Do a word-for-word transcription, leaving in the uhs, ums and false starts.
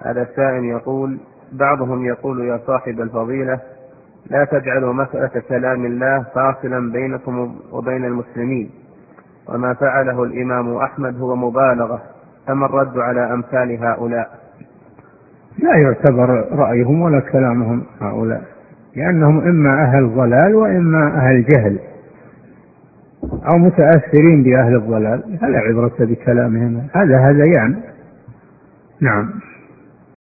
هذا السائل يقول: بعضهم يقول يا صاحب الفضيلة لا تجعلوا مسألة كلام الله فاصلا بينكم وبين المسلمين، وما فعله الإمام أحمد هو مبالغة، أما الرد على أمثال هؤلاء؟ لا يعتبر رأيهم ولا كلامهم هؤلاء، لأنهم إما أهل ضلال وإما أهل جهل أو متأثرين بأهل الضلال، فلا عبرة بكلامهم، هذا هذا يعني. نعم.